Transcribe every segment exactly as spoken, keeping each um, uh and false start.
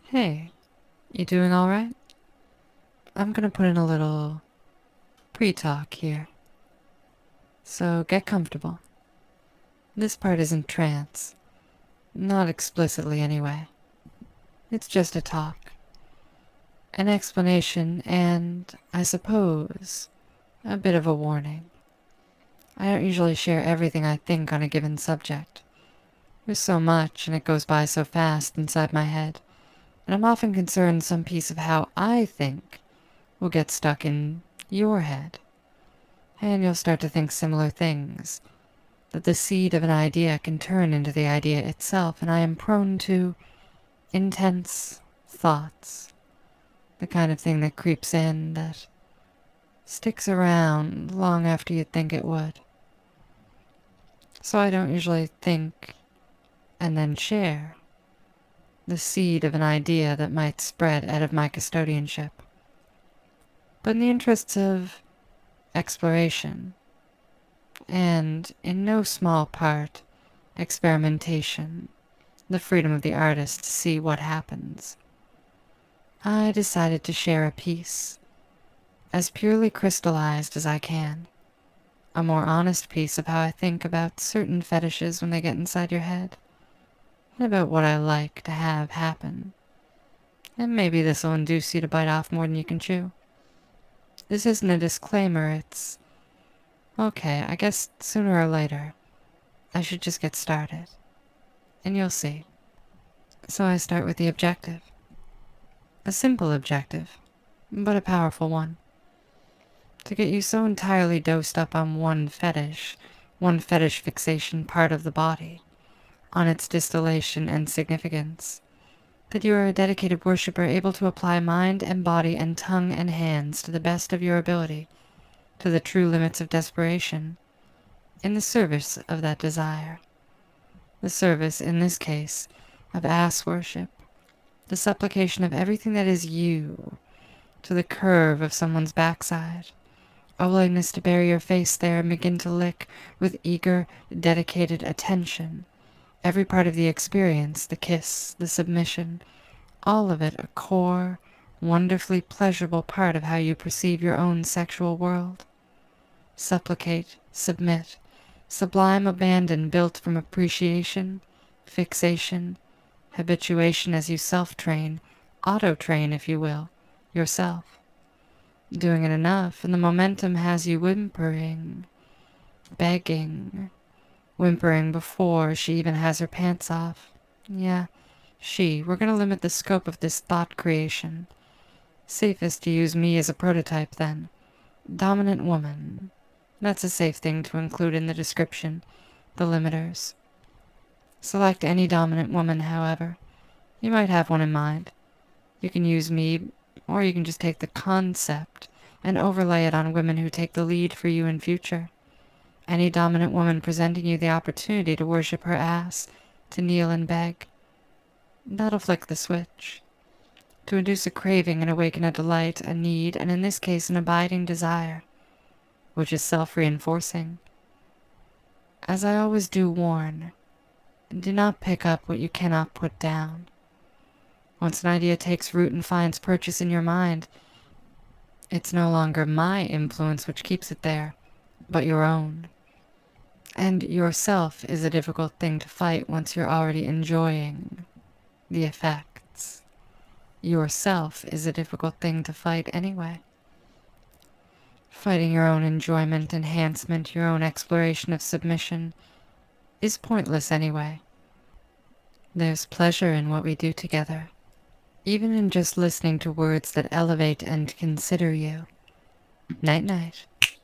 Hey, you doing alright? I'm gonna put in a little pre-talk here. So get comfortable. This part isn't trance. Not explicitly anyway. It's just a talk. An explanation and, I suppose, a bit of a warning. I don't usually share everything I think on a given subject. There's so much and it goes by so fast inside my head, and I'm often concerned some piece of how I think will get stuck in your head. And you'll start to think similar things, that the seed of an idea can turn into the idea itself, and I am prone to intense thoughts, the kind of thing that creeps in, that sticks around long after you'd think it would. So I don't usually think and then share the seed of an idea that might spread out of my custodianship. But in the interests of exploration, and in no small part, experimentation, the freedom of the artist to see what happens, I decided to share a piece, as purely crystallized as I can, a more honest piece of how I think about certain fetishes when they get inside your head, and about what I like to have happen. And maybe this will induce you to bite off more than you can chew. This isn't a disclaimer, it's... Okay, I guess sooner or later, I should just get started. And you'll see. So I start with the objective. A simple objective, but a powerful one. To get you so entirely dosed up on one fetish, one fetish fixation part of the body, on its distillation and significance, that you are a dedicated worshipper able to apply mind and body and tongue and hands to the best of your ability, to the true limits of desperation, in the service of that desire. The service, in this case, of ass worship, the supplication of everything that is you, to the curve of someone's backside, a willingness to bury your face there and begin to lick with eager, dedicated attention every part of the experience, the kiss, the submission, all of it a core, wonderfully pleasurable part of how you perceive your own sexual world. Supplicate, submit, sublime abandon built from appreciation, fixation, habituation as you self-train, auto-train if you will, yourself. Doing it enough, and the momentum has you whimpering, begging, whimpering before she even has her pants off. Yeah, she. We're gonna limit the scope of this thought creation. Safest to use me as a prototype, then. Dominant woman. That's a safe thing to include in the description, the limiters. Select any dominant woman, however. You might have one in mind. You can use me, or you can just take the concept and overlay it on women who take the lead for you in future. Any dominant woman presenting you the opportunity to worship her ass, to kneel and beg. That'll flick the switch. To induce a craving and awaken a delight, a need, and in this case an abiding desire, which is self-reinforcing. As I always do warn, do not pick up what you cannot put down. Once an idea takes root and finds purchase in your mind, it's no longer my influence which keeps it there, but your own. And yourself is a difficult thing to fight once you're already enjoying the effects. Yourself is a difficult thing to fight anyway. Fighting your own enjoyment, enhancement, your own exploration of submission is pointless anyway. There's pleasure in what we do together, even in just listening to words that elevate and consider you. Night-night.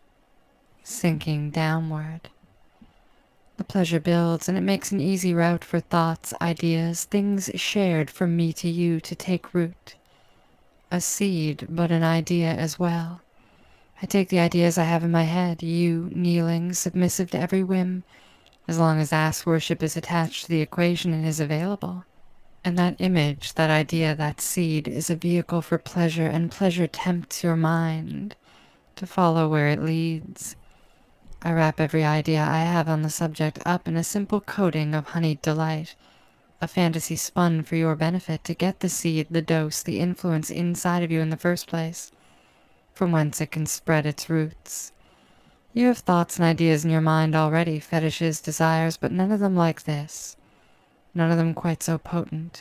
Sinking downward. The pleasure builds, and it makes an easy route for thoughts, ideas, things shared from me to you to take root. A seed, but an idea as well. I take the ideas I have in my head, you kneeling, submissive to every whim, as long as ass worship is attached to the equation and is available. And that image, that idea, that seed, is a vehicle for pleasure, and pleasure tempts your mind to follow where it leads. I wrap every idea I have on the subject up in a simple coating of honeyed delight, A fantasy spun for your benefit to get the seed, the dose, the influence inside of you in the first place, from whence it can spread its roots. You have thoughts and ideas in your mind already, fetishes, desires, but none of them like this. None of them quite so potent.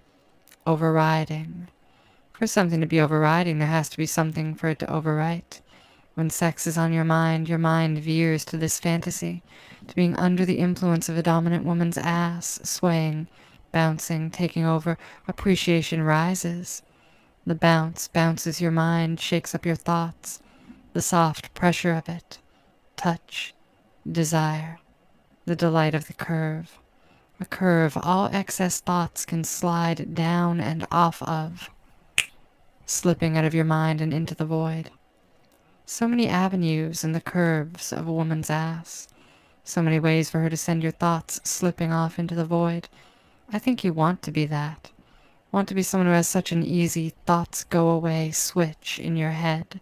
Overriding. For something to be overriding, there has to be something for it to overwrite. When sex is on your mind, your mind veers to this fantasy, to being under the influence of a dominant woman's ass, swaying, bouncing, taking over. Appreciation rises. The bounce bounces your mind, shakes up your thoughts. The soft pressure of it. Touch. Desire. The delight of the curve. A curve all excess thoughts can slide down and off of, slipping out of your mind and into the void. So many avenues in the curves of a woman's ass. So many ways for her to send your thoughts slipping off into the void. I think you want to be that. Want to be someone who has such an easy thoughts go away switch in your head.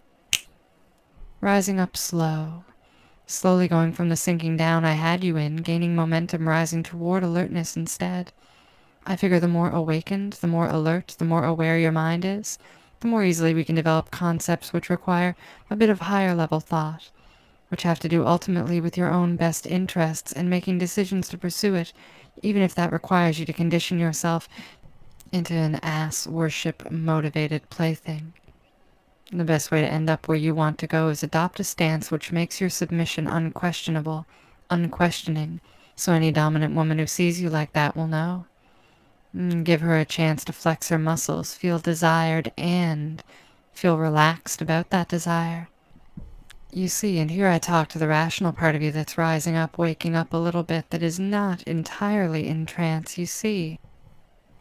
Rising up slow. Slowly going from the sinking down I had you in, gaining momentum, rising toward alertness instead. I figure the more awakened, the more alert, the more aware your mind is, the more easily we can develop concepts which require a bit of higher level thought, which have to do ultimately with your own best interests and making decisions to pursue it, even if that requires you to condition yourself into an ass-worship motivated plaything. The best way to end up where you want to go is adopt a stance which makes your submission unquestionable, unquestioning, so any dominant woman who sees you like that will know. Give her a chance to flex her muscles, feel desired, and feel relaxed about that desire. You see, and here I talk to the rational part of you that's rising up, waking up a little bit, that is not entirely in trance, you see.